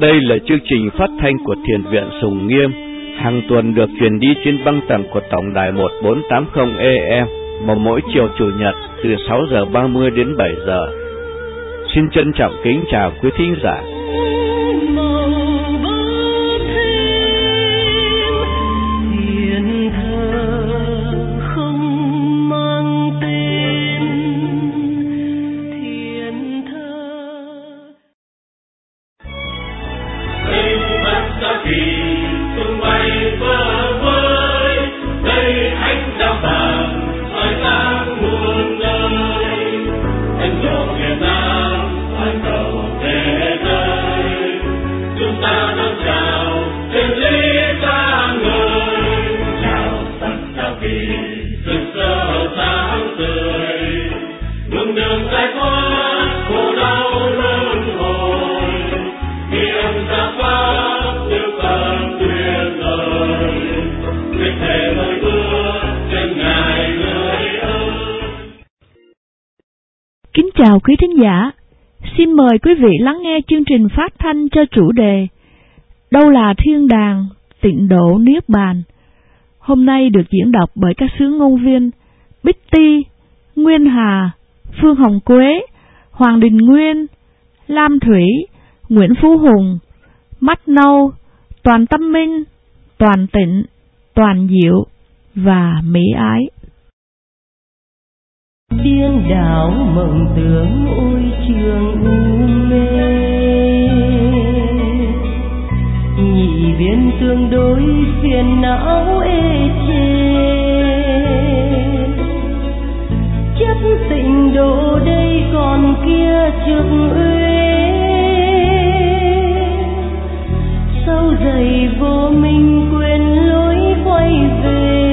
Đây là chương trình phát thanh của Thiền viện Sùng Nghiêm, hàng tuần được truyền đi trên băng tần của tổng đài 1480 AM vào mỗi chiều Chủ nhật từ 6:30 đến 7 giờ. Xin trân trọng kính chào quý thính giả. Kính chào quý thính giả, xin mời quý vị lắng nghe chương trình phát thanh cho chủ đề Đâu là thiên đàng, tịnh độ niết bàn. Hôm nay được diễn đọc bởi các sướng ngôn viên Bích Ti, Nguyên Hà, Phương Hồng Quế, Hoàng Đình Nguyên, Lam Thủy, Nguyễn Phú Hùng, Mắt Nâu, Toàn Tâm Minh, Toàn Tịnh, Toàn Diệu và Mỹ Ái. Điên đảo mộng tưởng ôi trường u mê, nhị viên tương đối phiền não ê chê, chấp tịnh độ đây còn kia trước uế, sau giày vô minh quên lối quay về.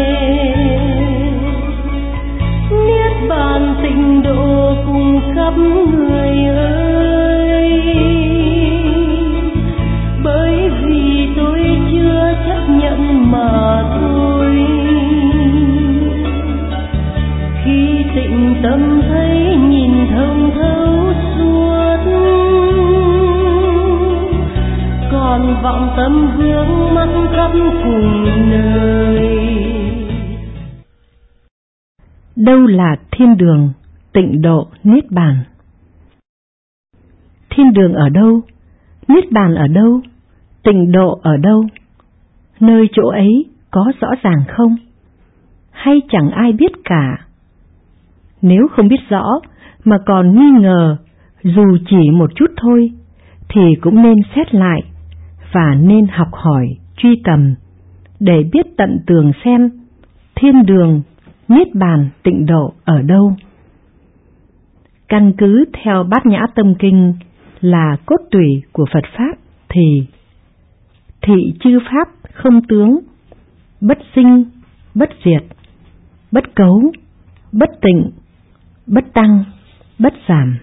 Bàn tịnh độ cùng khắp người ơi, bởi vì tôi chưa chấp nhận mà thôi. Khi tịnh tâm thấy nhìn thông thấu suốt, còn vọng tâm vướng mắc khắp cùng nơi. Đâu là thiên đường, tịnh độ, niết bàn? Thiên đường ở đâu? Niết bàn ở đâu? Tịnh độ ở đâu? Nơi chỗ ấy có rõ ràng không? Hay chẳng ai biết cả? Nếu không biết rõ mà còn nghi ngờ dù chỉ một chút thôi, thì cũng nên xét lại và nên học hỏi, truy tầm để biết tận tường xem thiên đường, niết bàn, tịnh độ ở đâu. Căn cứ theo Bát Nhã Tâm Kinh là cốt tủy của Phật Pháp thì thị chư Pháp không tướng, bất sinh, bất diệt, bất cấu, bất tịnh, bất tăng, bất giảm.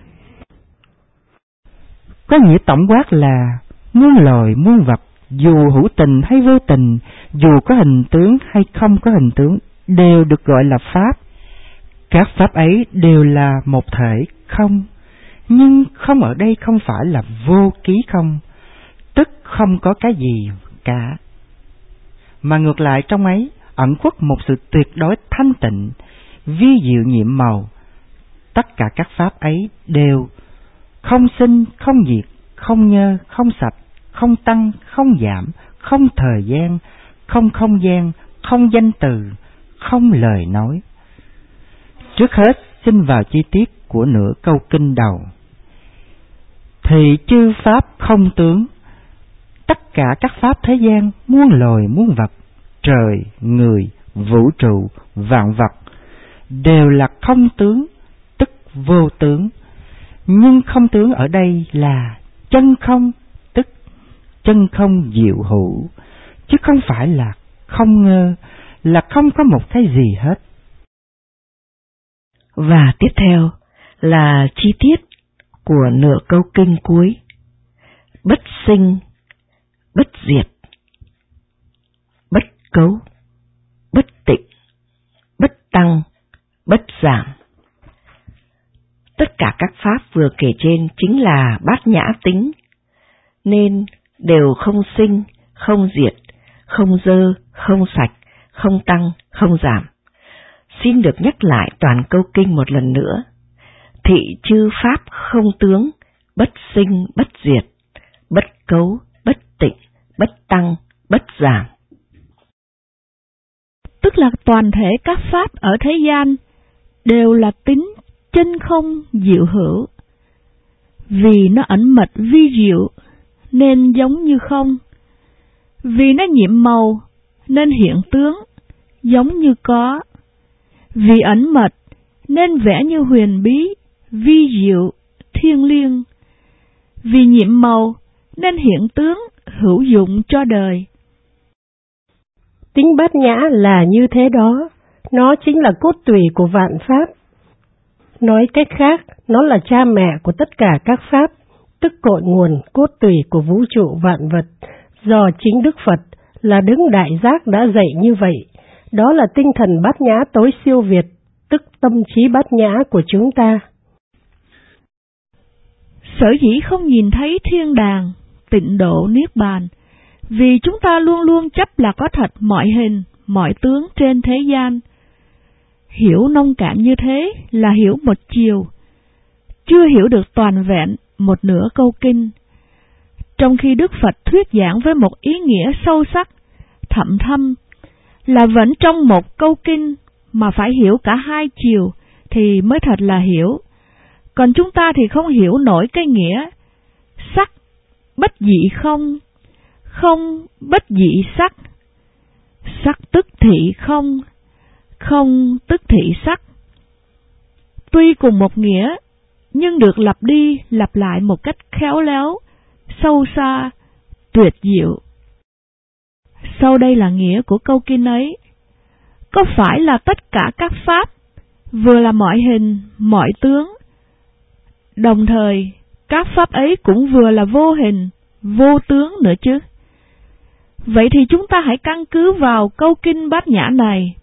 Có nghĩa tổng quát là muôn loài muôn vật, dù hữu tình hay vô tình, dù có hình tướng hay không có hình tướng, đều được gọi là Pháp. Các Pháp ấy đều là một thể không, nhưng không ở đây không phải là vô ký không, tức không có cái gì cả, mà ngược lại trong ấy ẩn khuất một sự tuyệt đối thanh tịnh, vi diệu nhiệm màu. Tất cả các Pháp ấy đều không sinh, không diệt, không nhơ, không sạch, không tăng, không giảm, không thời gian, không không gian, không danh từ, không lời nói. Trước hết xin vào chi tiết của nửa câu kinh đầu. Thì chư Pháp không tướng, tất cả các Pháp thế gian, muôn loài muôn vật, trời, người, vũ trụ, vạn vật, đều là không tướng, tức vô tướng. Nhưng không tướng ở đây là chân không, tức chân không diệu hữu, chứ không phải là không ngơ, là không có một cái gì hết. Và tiếp theo là chi tiết của nửa câu kinh cuối. Bất sinh, bất diệt, bất cấu, bất tịnh, bất tăng, bất giảm. Tất cả các pháp vừa kể trên chính là bát nhã tính, nên đều không sinh, không diệt, không dơ, không sạch, không tăng, không giảm. Xin được nhắc lại toàn câu kinh một lần nữa. Thị chư pháp không tướng, bất sinh, bất diệt, bất cấu, bất tịnh, bất tăng, bất giảm. Tức là toàn thể các pháp ở thế gian đều là tính chân không diệu hữu. Vì nó ẩn mật vi diệu nên giống như không. Vì nó nhiệm màu nên hiện tướng giống như có. Vì ẩn mật nên vẽ như huyền bí, vi diệu, thiêng liêng. Vì nhiệm màu nên hiện tướng hữu dụng cho đời. Tính bát nhã là như thế đó, nó chính là cốt tủy của vạn pháp. Nói cách khác, nó là cha mẹ của tất cả các pháp, tức cội nguồn cốt tủy của vũ trụ vạn vật, do chính Đức Phật là Đấng Đại Giác đã dạy như vậy. Đó là tinh thần bát nhã tối siêu việt, tức tâm trí bát nhã của chúng ta. Sở dĩ không nhìn thấy thiên đàng, tịnh độ, niết bàn, vì chúng ta luôn luôn chấp là có thật mọi hình, mọi tướng trên thế gian. Hiểu nông cạn như thế là hiểu một chiều, chưa hiểu được toàn vẹn một nửa câu kinh. Trong khi Đức Phật thuyết giảng với một ý nghĩa sâu sắc, thậm thâm, là vẫn trong một câu kinh mà phải hiểu cả hai chiều thì mới thật là hiểu. Còn chúng ta thì không hiểu nổi cái nghĩa sắc bất dị không, không bất dị sắc, sắc tức thị không, không tức thị sắc. Tuy cùng một nghĩa, nhưng được lặp đi lặp lại một cách khéo léo, sâu xa, tuyệt diệu. Sau đây là nghĩa của câu kinh ấy. Có phải là tất cả các pháp, vừa là mọi hình, mọi tướng, đồng thời các pháp ấy cũng vừa là vô hình, vô tướng nữa chứ? Vậy thì chúng ta hãy căn cứ vào câu kinh bát nhã này.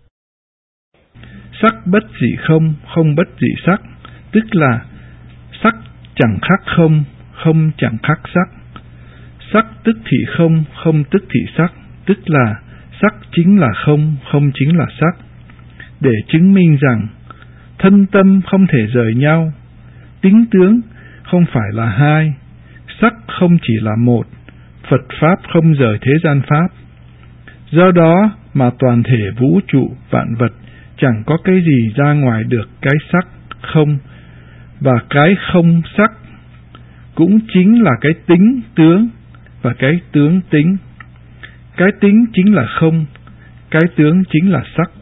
Sắc bất dị không, không bất dị sắc, tức là sắc chẳng khác không, không chẳng khác sắc. Sắc tức thị không, không tức thị sắc, tức là sắc chính là không, không chính là sắc. Để chứng minh rằng thân tâm không thể rời nhau, tính tướng không phải là hai, sắc không chỉ là một, Phật Pháp không rời thế gian Pháp. Do đó mà toàn thể vũ trụ vạn vật chẳng có cái gì ra ngoài được cái sắc không, và cái không sắc cũng chính là cái tính tướng và cái tướng tính. Cái tính chính là không, cái tướng chính là sắc.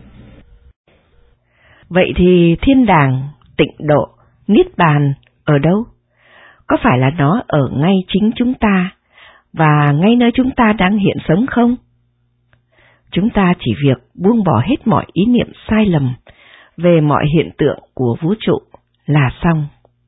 Vậy thì thiên đàng, tịnh độ, niết bàn ở đâu? Có phải là nó ở ngay chính chúng ta và ngay nơi chúng ta đang hiện sống không? Chúng ta chỉ việc buông bỏ hết mọi ý niệm sai lầm về mọi hiện tượng của vũ trụ là xong.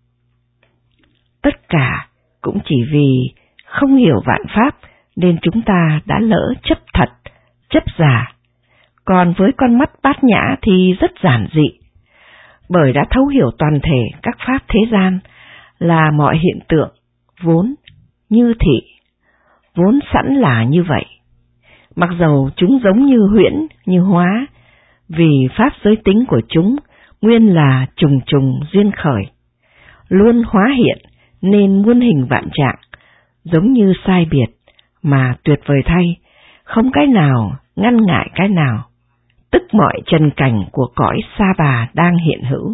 Tất cả cũng chỉ vì không hiểu vạn pháp nên chúng ta đã lỡ chấp thật, chấp giả. Còn với con mắt bát nhã thì rất giản dị, bởi đã thấu hiểu toàn thể các pháp thế gian là mọi hiện tượng vốn như thị, vốn sẵn là như vậy. Mặc dầu chúng giống như huyễn, như hóa, vì pháp giới tính của chúng nguyên là trùng trùng duyên khởi, luôn hóa hiện nên muôn hình vạn trạng, giống như sai biệt, mà tuyệt vời thay, không cái nào ngăn ngại cái nào, tức mọi trần cảnh của cõi sa bà đang hiện hữu.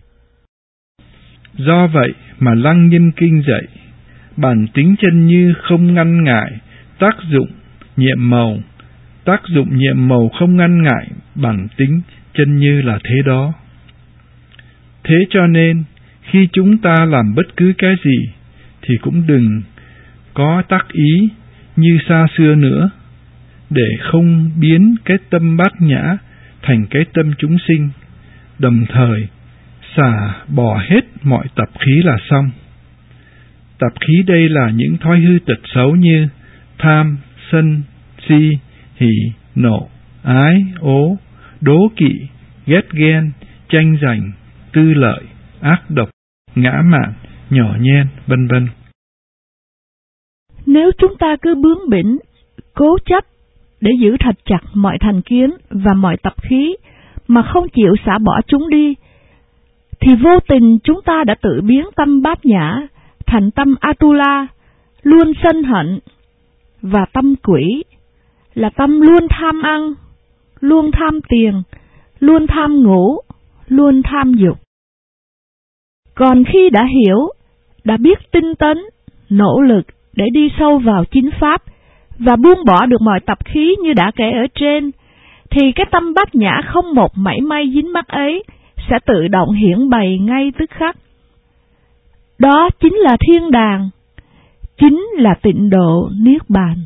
Do vậy mà Lăng Nghiêm Kinh dạy, bản tính chân như không ngăn ngại, tác dụng nhiệm màu, tác dụng nhiệm màu không ngăn ngại, bản tính chân như là thế đó. Thế cho nên, khi chúng ta làm bất cứ cái gì, thì cũng đừng có tác ý như xa xưa nữa, để không biến cái tâm bát nhã thành cái tâm chúng sinh, đồng thời xả bỏ hết mọi tập khí là xong. Tập khí đây là những thói hư tật xấu như tham, sân, si, hỉ, nộ, ái, ố, đố kỵ, ghét ghen, tranh giành, tư lợi, ác độc, ngã mạn, nhỏ nhen, vân vân. Nếu chúng ta cứ bướng bỉnh, cố chấp để giữ thật chặt mọi thành kiến và mọi tập khí mà không chịu xả bỏ chúng đi, thì vô tình chúng ta đã tự biến tâm Bát Nhã thành tâm Atula, luôn sân hận, và tâm quỷ là tâm luôn tham ăn, luôn tham tiền, luôn tham ngủ, luôn tham dục. Còn khi đã hiểu, đã biết tinh tấn, nỗ lực để đi sâu vào chính pháp và buông bỏ được mọi tập khí như đã kể ở trên, thì cái tâm Bát Nhã không một mảy may dính mắc ấy sẽ tự động hiển bày ngay tức khắc. Đó chính là thiên đàng, chính là tịnh độ Niết Bàn.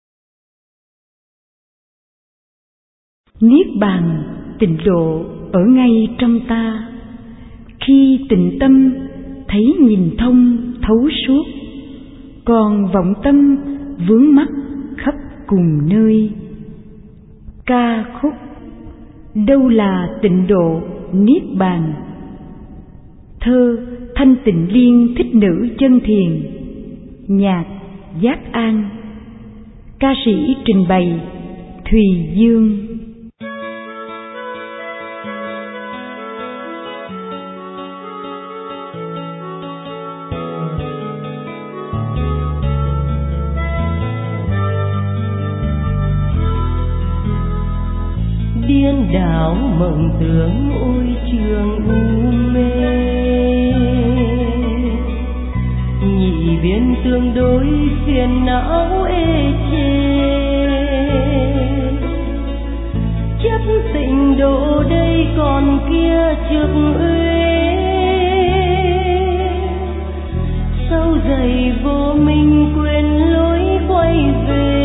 Niết Bàn, tịnh độ ở ngay trong ta. Khi tịnh tâm thấy nhìn thông thấu suốt, còn vọng tâm vướng mắc khắp cùng nơi. Ca khúc Đâu là tịnh độ Niết Bàn. Thơ Thanh Tịnh Liên Thích Nữ Chân Thiền. Nhạc Giác An. Ca sĩ trình bày Thùy Dương. Điên đảo mộng tưởng ôi trường u mê, nhị biến tương đối phiền não ê chê. Chấp tịnh độ đây còn kia trực uế, sâu dày vô minh quên lối quay về.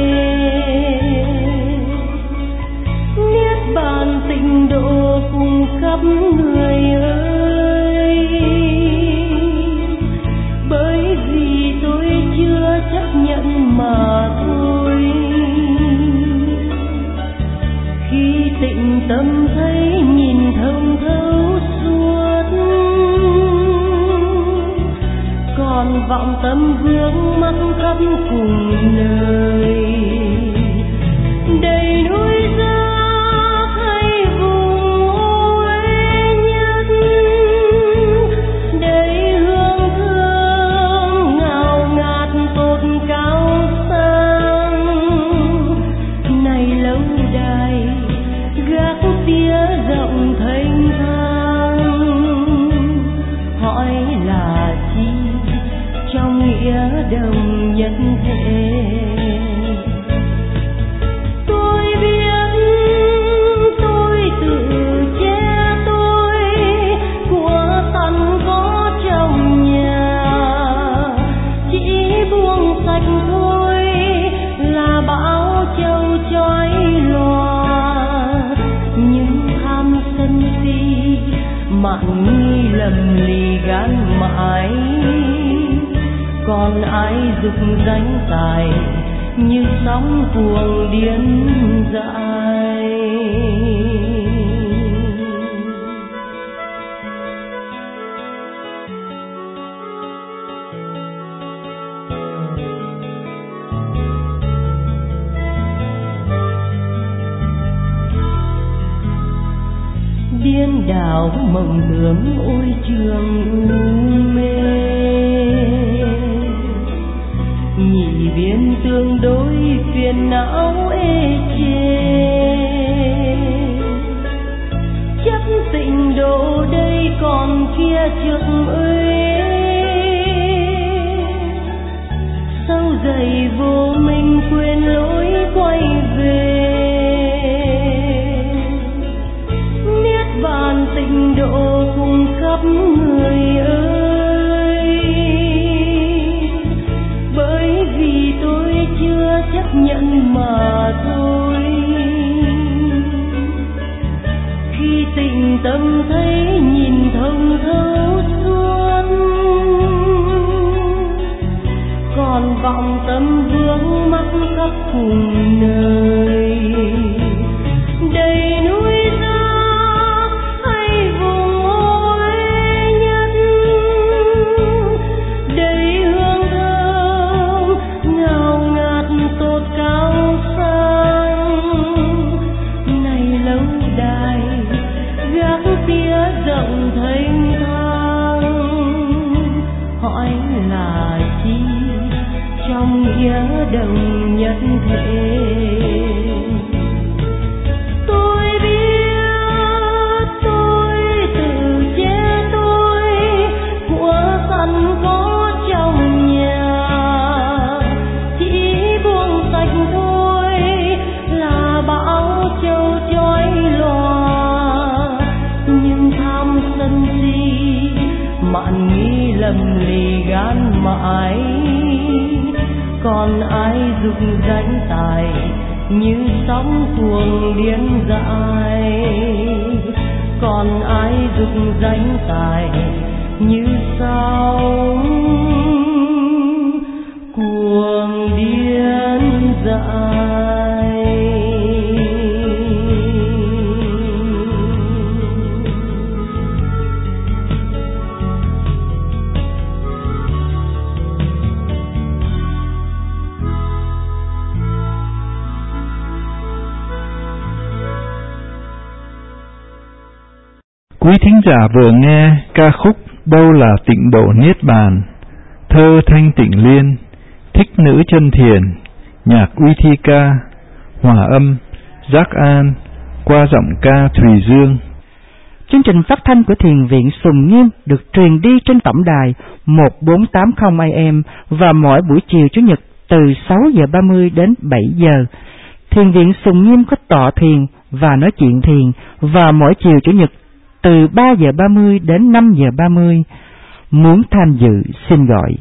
Niết bàn tịnh độ cùng khắp người ơi, bởi vì tôi chưa chấp nhận mà thôi. Khi tịnh tâm thấy nhìn thông thấu suốt, còn vọng tâm vướng mắc khắp cùng nơi. Đầy núi rác hay vùng ô uế nhất, đầy hương thơm ngào ngạt tột cao sang. Này lâu đài gác tía rộng thênh thang, hỏi là chi trong nghĩa đồng nhất thể. Tôi biết tôi tự che tôi của tận có trong nhà, chỉ buông sạch thôi là bão châu chói lòa. Nhưng tham sân si mạn nghi lầm lì gan mãi, còn ai dục danh tài như sóng cuồng điên dại. Điên đảo mộng tưởng ôi trường u mê, nhị biến tương đối phiền não ê chê. Chấp tịnh độ đây còn kia trực uế, sâu dày vô minh quên lối quay về. Niết bàn tịnh độ cùng khắp người ơi, bởi vì tôi chưa chấp nhận mà thôi. Khi tịnh tâm thấy nhìn thông thấu suốt, còn vọng tâm vướng mắc khắp cùng nơi. Đầy núi rác hay vùng ô uế nhất, đầy hương thơm ngào đồng nhất thể. Tôi biết tôi tự che tôi, của sẵn có trong nhà, chỉ buông sạch thôi là bão châu chói lòa. Nhưng tham sân si mạn nghĩ lầm lì gan mãi, còn ai dục danh tài như sóng cuồng điên dại. Còn ai dục danh tài như sóng cuồng điên dại. Quý thính giả vừa nghe ca khúc Đâu là tịnh độ Niết Bàn, thơ Thanh Tịnh Liên, thích nữ chân thiền, nhạc Uy Thi Ca, hòa âm Giác An, qua giọng ca Thùy Dương. Chương trình phát thanh của Thiền viện Sùng Nghiêm được truyền đi trên tổng đài 1480 AM và mỗi buổi chiều Chủ nhật từ 6:30 đến 7 giờ. Thiền viện Sùng Nghiêm có tọa thiền và nói chuyện thiền và mỗi chiều Chủ nhật từ 3:30 đến 5:30. Muốn tham dự xin gọi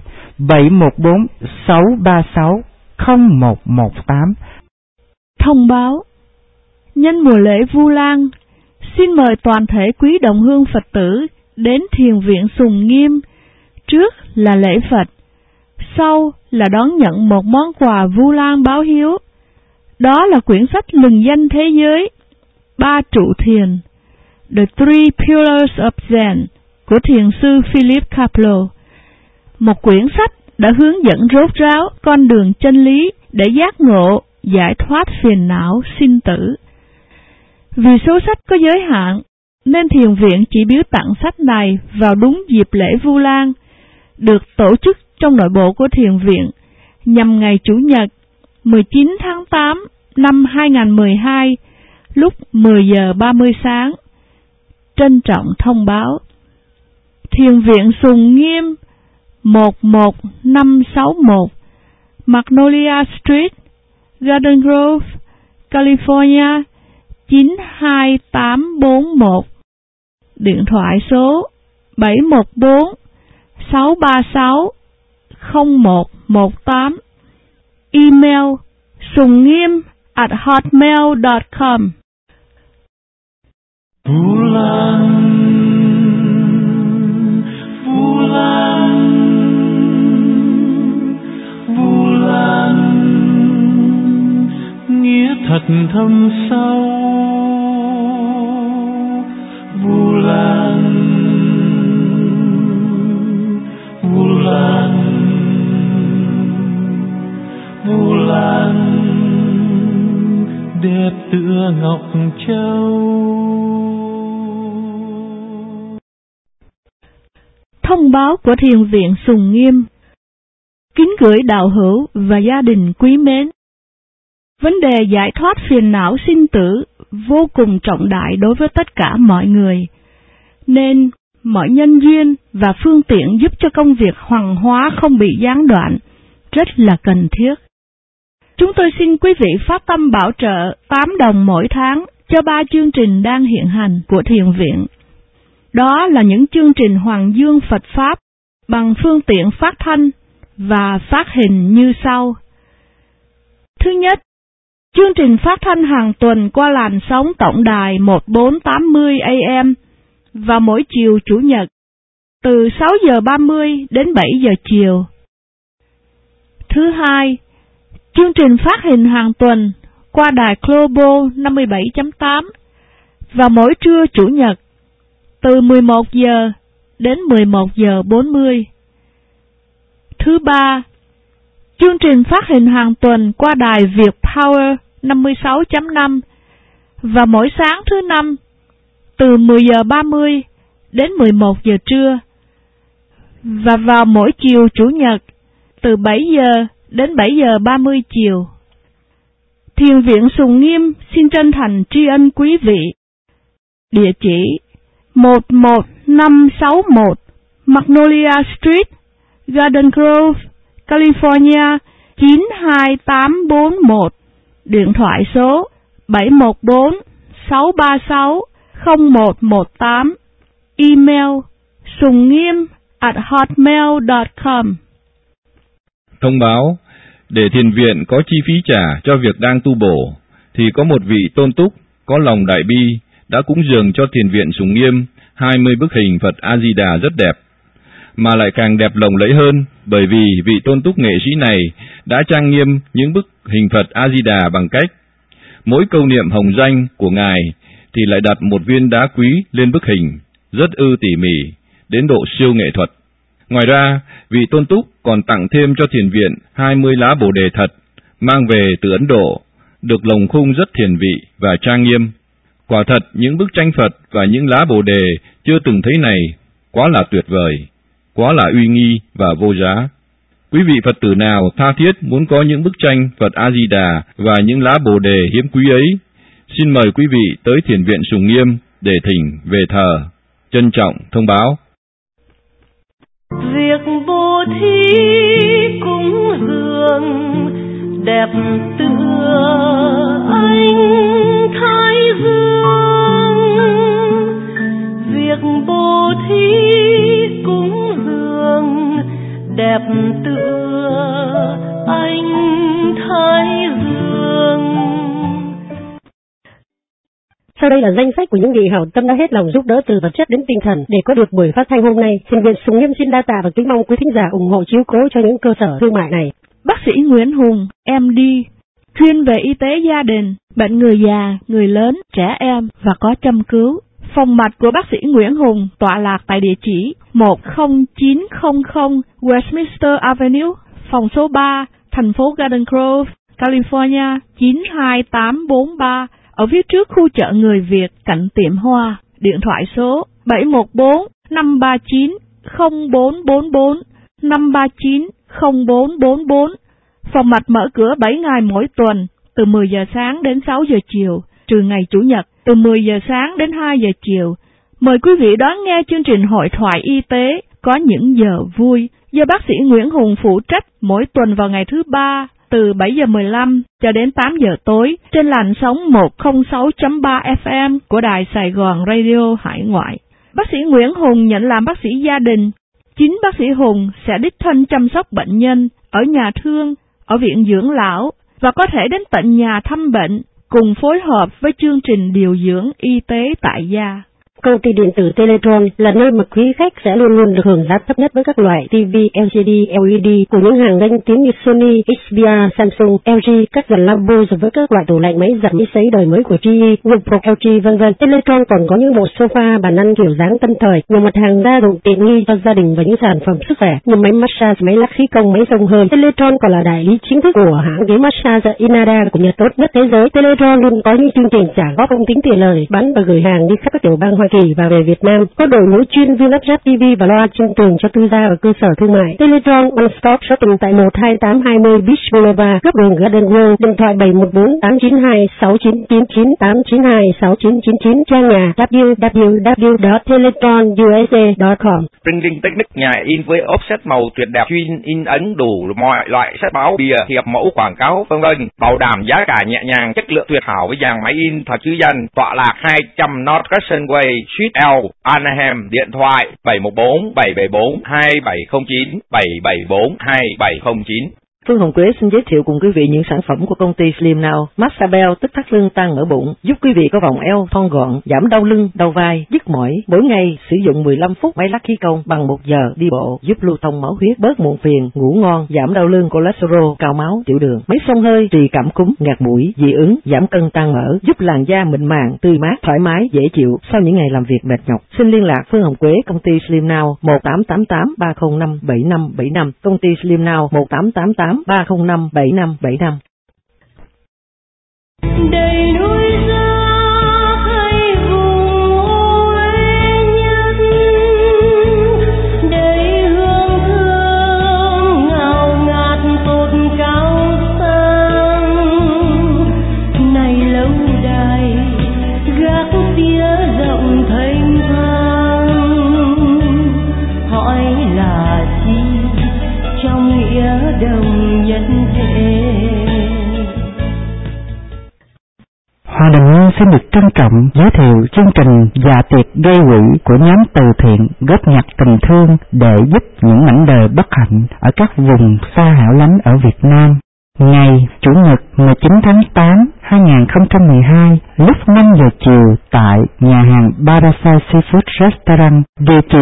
714-636-0118. Thông báo: nhân mùa lễ Vu Lan, xin mời toàn thể quý đồng hương Phật tử đến Thiền viện Sùng Nghiêm. Trước là lễ Phật, sau là đón nhận một món quà Vu Lan báo hiếu. Đó là quyển sách lừng danh thế giới Ba trụ thiền, The Three Pillars of Zen của thiền sư Philip Kapleau. Một quyển sách đã hướng dẫn rốt ráo con đường chân lý để giác ngộ, giải thoát phiền não sinh tử. Vì số sách có giới hạn, nên thiền viện chỉ biếu tặng sách này vào đúng dịp lễ Vu Lan, được tổ chức trong nội bộ của thiền viện nhằm ngày Chủ nhật 19 tháng 8 năm 2012 lúc 10:30 sáng. Trân trọng thông báo: Thiền viện Sùng Nghiêm, 11561 Magnolia Street, Garden Grove, California 92841. Điện thoại số 714-636-0118. Email sungniem@hotmail.com. Vu Lan, Vu Lan, Vu Lan, nghĩa thật thâm sâu. Vu Lan, Vu Lan, Vu Lan, đẹp tựa ngọc châu. Thông báo của Thiền viện Sùng Nghiêm. Kính gửi đạo hữu và gia đình quý mến. Vấn đề giải thoát phiền não sinh tử vô cùng trọng đại đối với tất cả mọi người, nên mọi nhân duyên và phương tiện giúp cho công việc hoằng hóa không bị gián đoạn rất là cần thiết. Chúng tôi xin quý vị phát tâm bảo trợ 8 đồng mỗi tháng cho 3 chương trình đang hiện hành của thiền viện. Đó là những chương trình Hoàng Dương Phật Pháp bằng phương tiện phát thanh và phát hình như sau. Thứ nhất, chương trình phát thanh hàng tuần qua làn sóng tổng đài 1480 AM và mỗi chiều Chủ nhật từ 6:30 đến 7 giờ chiều. Thứ hai, chương trình phát hình hàng tuần qua đài Global 57.8 và mỗi trưa Chủ nhật từ 11 giờ đến 11 giờ 40. Thứ ba, chương trình phát hình hàng tuần qua đài Việt Power 56.5 và mỗi sáng thứ năm từ 10 giờ 30 đến 11 giờ trưa và vào mỗi chiều Chủ nhật từ 7 giờ đến 7 giờ 30 chiều. Thiền viện Sùng Nghiêm xin chân thành tri ân quý vị. Địa chỉ 11561 Magnolia Street, Garden Grove, California 92841. Điện thoại số 714-636-0118. Email sungniem@hotmail.com. Thông báo, để thiền viện có chi phí trả cho việc đang tu bổ, thì có một vị tôn túc có lòng đại bi đã cúng dường cho thiền viện Sùng Nghiêm 20 bức hình Phật A-di-đà rất đẹp, mà lại càng đẹp lộng lẫy hơn bởi vì vị tôn túc nghệ sĩ này đã trang nghiêm những bức hình Phật A-di-đà bằng cách mỗi câu niệm hồng danh của Ngài thì lại đặt một viên đá quý lên bức hình, rất tỉ mỉ, đến độ siêu nghệ thuật. Ngoài ra, vị tôn túc còn tặng thêm cho thiền viện 20 lá Bồ đề thật, mang về từ Ấn Độ, được lồng khung rất thiền vị và trang nghiêm. Quả thật, những bức tranh Phật và những lá Bồ đề chưa từng thấy này quá là tuyệt vời, quá là uy nghi và vô giá. Quý vị Phật tử nào tha thiết muốn có những bức tranh Phật A-di-đà và những lá Bồ đề hiếm quý ấy, xin mời quý vị tới thiền viện Sùng Nghiêm để thỉnh về thờ. Trân trọng thông báo. Việc bố thí cúng dường đẹp tựa ánh thái dương. Việc bố thí cúng dường đẹp tựa ánh thái dương. Sau đây là danh sách của những vị hảo tâm đã hết lòng giúp đỡ từ vật chất đến tinh thần để có được buổi phát thanh hôm nay. Thiền viện Sùng Nghiêm xin đa tạ và kính mong quý thính giả ủng hộ chiếu cố cho những cơ sở thương mại này. Bác sĩ Nguyễn Hùng, MD, chuyên về y tế gia đình, bệnh người già, người lớn, trẻ em và có châm cứu. Phòng mạch của bác sĩ Nguyễn Hùng tọa lạc tại địa chỉ 10900 Westminster Avenue, phòng số 3, thành phố Garden Grove, California 92843, ở phía trước khu chợ người Việt cạnh tiệm hoa. Điện thoại số 714-539-0444, 539-0444. Phòng mạch mở cửa 7 ngày mỗi tuần, từ 10 giờ sáng đến 6 giờ chiều, trừ ngày Chủ nhật, từ 10 giờ sáng đến 2 giờ chiều. Mời quý vị đón nghe chương trình hội thoại y tế có những giờ vui do bác sĩ Nguyễn Hùng phụ trách mỗi tuần vào ngày thứ Ba, từ 7 giờ 15 cho đến 8 giờ tối trên làn sóng 106.3 FM của Đài Sài Gòn Radio Hải Ngoại. Bác sĩ Nguyễn Hùng nhận làm bác sĩ gia đình. Chính bác sĩ Hùng sẽ đích thân chăm sóc bệnh nhân ở nhà thương, ở viện dưỡng lão và có thể đến tận nhà thăm bệnh cùng phối hợp với chương trình điều dưỡng y tế tại gia. Công ty điện tử Teletron là nơi mà quý khách sẽ luôn luôn được hưởng giá thấp nhất với các loại TV, LCD, LED của những hàng danh tiếng như Sony, HDR, Samsung, LG, các dàn lambo với các loại tủ lạnh, máy giặt, máy sấy đời mới của GE, Wipro, LG, vân vân. Teletron còn có những bộ sofa, bàn ăn kiểu dáng tân thời, nhiều mặt hàng gia dụng tiện nghi cho gia đình và những sản phẩm sức khỏe như máy massage, máy lắc khí công, máy xông hơi. Teletron còn là đại lý chính thức của hãng ghế massage Inada của Nhật tốt nhất thế giới. Teletron luôn có những chương trình trả góp không tính tiền lời, bán và gửi hàng đi khắp các tiểu bang Hoa Kỳ và về Việt Nam. Có đội ngũ chuyên viên lắp ráp TV và loa trên tường cho tư gia và cơ sở thương mại. Teletron One Stop Shopping tại 12820 Beach Boulevard, góc đường Garden Grove. Điện thoại 714-892-6999, 892-6999, trang nhà www.teletronusa.com. Printing Technique, nhà in với offset màu tuyệt đẹp, chuyên in ấn đủ mọi loại sách báo, bìa, thiệp mẫu, quảng cáo, vân vân. Bảo đảm giá cả nhẹ nhàng, chất lượng tuyệt hảo với dàn máy in thật chứ danh. Tọa lạc 200 North Crescent Way, Suite L, Anaheim. Điện thoại 714-774-2709, 774-2709. Phương Hồng Quế xin giới thiệu cùng quý vị những sản phẩm của công ty Slim Now. Massage Bell tức thắt lưng tan mỡ bụng, giúp quý vị có vòng eo thon gọn, giảm đau lưng, đau vai, nhức mỏi. Mỗi ngày sử dụng 15 phút máy lắc khí công bằng 1 giờ đi bộ, giúp lưu thông máu huyết, bớt muộn phiền, ngủ ngon, giảm đau lưng, cholesterol, cao máu, tiểu đường. Máy xông hơi trị cảm cúm, ngạt mũi, dị ứng, giảm cân tan mỡ, giúp làn da mịn màng, tươi mát, thoải mái, dễ chịu sau những ngày làm việc mệt nhọc. Xin liên lạc Phương Hồng Quế, công ty Slim Now 1888-305-7575, công ty Slim Now 1888-305-7575. Đầy núi gió hay vùng ôi nhất, đầy hương thơm ngào ngạt tột cả xin được trân trọng giới thiệu chương trình Dạ tiệc gây quỹ của nhóm từ thiện góp nhặt tình thương để giúp những mảnh đời bất hạnh ở các vùng xa hẻo lánh ở Việt Nam. Ngày Chủ nhật 19 tháng 8, 2012, lúc 5 giờ chiều tại nhà hàng Parasite Seafood Restaurant, địa chỉ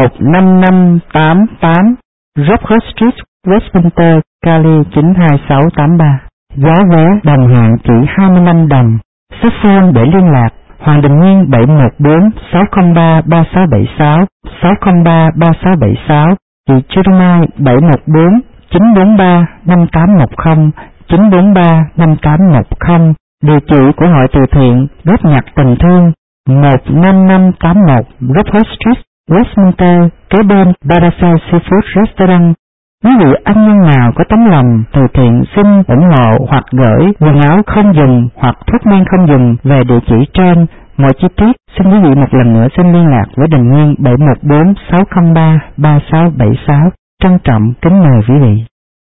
15588 Rockford Street, Westminster, Cali 92683. Giá vé đồng hạng chỉ 25 đồng. Số phone để liên lạc: Hoàng Đình Nguyên 714 603 3676 603 3676, chị Chirumai 714 943 5810 943 5810. Địa chỉ của hội từ thiện góp nhặt tình thương 15581 Rockford Street, Westminster, kế bên Parasite Seafood Restaurant. Quý vị anh nhân nào có tấm lòng từ thiện xin ủng hộ hoặc gửi quần áo không dùng hoặc thuốc men không dùng về địa chỉ trên. Mọi chi tiết xin quý vị một lần nữa xin liên lạc với Đình Nguyên 714 603 3676. Trân trọng kính mời quý vị.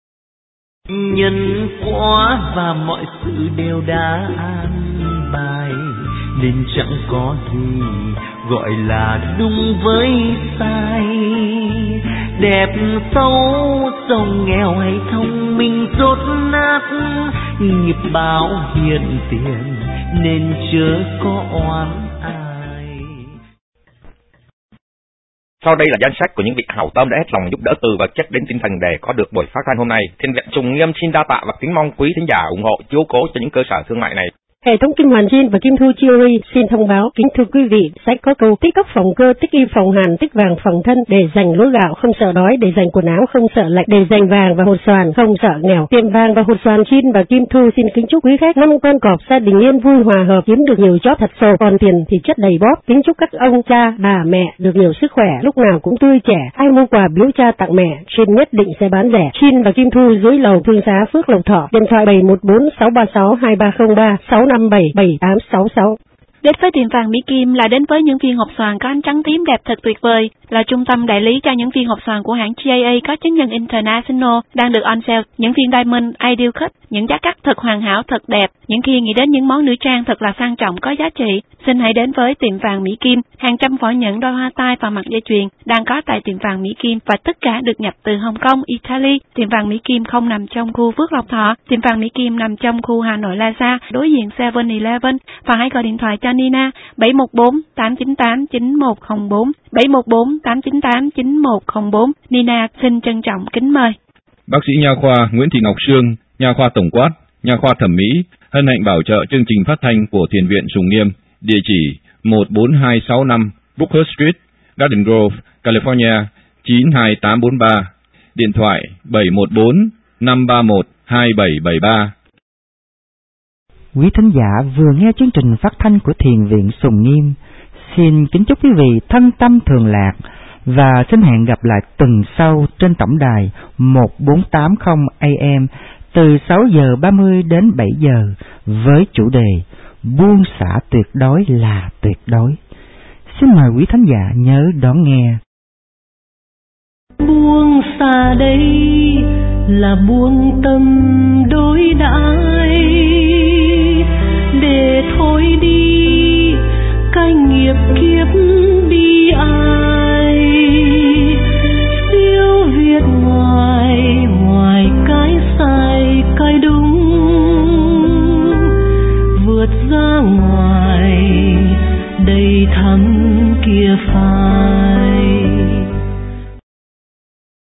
Nhân quả và mọi sự đều đã an bài, nên chẳng có gì gọi là đúng với sai. Đẹp xấu, giàu nghèo hay thông minh dốt nát, nghiệp báo hiện tiền nên chớ có oán ai. Sau đây là danh sách của những vị hảo tâm đã hết lòng giúp đỡ từ vật chất đến tinh thần để có được buổi phát thanh hôm nay. Thiên viện Sùng Nghiêm xin đa tạ và kính mong quý thính giả ủng hộ chiếu cố cho những cơ sở thương mại này. Hệ thống Kim Hoàn Jean và Kim Thu Jewelry xin thông báo, kính thưa quý vị, sách có câu tích cốc phòng cơ, tích y phòng hàn, tích vàng phòng thân, để dành lúa gạo không sợ đói, để dành quần áo không sợ lạnh, để dành vàng và hột xoàn không sợ nghèo. Tiệm vàng và hột xoàn Jean và Kim Thu xin kính chúc quý khách năm con cọp gia đình yên vui hòa hợp, kiếm được nhiều chóp thật sồ, còn tiền thì chất đầy bóp. Kính chúc các ông cha, bà mẹ được nhiều sức khỏe, lúc nào cũng tươi trẻ. Ai mua quà biếu cha tặng mẹ, Jean nhất định sẽ bán rẻ. Jean và Kim Thu dưới lầu Thương Xá, Phước Lộc Thọ, điện thoại 714 636 2303 657 7866. Đến với tiệm vàng Mỹ Kim là đến với những viên hộp xoàn có ánh trắng tím đẹp thật tuyệt vời, là trung tâm đại lý cho những viên hộp xoàn của hãng GAA có chứng nhận International, đang được on sale. Những viên Diamond Ideal Cut, những giá cắt thật hoàn hảo, thật đẹp. Những khi nghĩ đến những món nữ trang thật là sang trọng, có giá trị, xin hãy đến với tiệm vàng Mỹ Kim. Hàng trăm vỏ nhẫn, đôi hoa tai và mặt dây chuyền đang có tại tiệm vàng Mỹ Kim, và tất cả được nhập từ Hồng Kông, Italy. Tiệm vàng Mỹ Kim không nằm trong khu Phước Lộc Thọ, tiệm vàng Mỹ Kim nằm trong khu Hà Nội Plaza, đối diện 7-Eleven. Và hãy gọi điện thoại cho Nina 714 898 9104 714 898 9104. Nina xin trân trọng kính mời. Bác sĩ nha khoa Nguyễn Thị Ngọc Sương, nha khoa tổng quát, nha khoa thẩm mỹ, hân hạnh bảo trợ chương trình phát thanh của Thiền viện Sùng Nghiêm, địa chỉ 14265 Brookhurst Street, Garden Grove, California 92843, điện thoại 714 531 2773. Quý thính giả vừa nghe chương trình phát thanh của Thiền viện Sùng Nghiêm. Xin kính chúc quý vị thân tâm thường lạc và xin hẹn gặp lại tuần sau trên tổng đài 1480 AM từ 6 giờ 30 đến 7 giờ với chủ đề buông xả tuyệt đối là tuyệt đối. Xin mời quý thính giả nhớ đón nghe. Buông xả đây là buông tâm đối đãi, để thôi đi cái nghiệp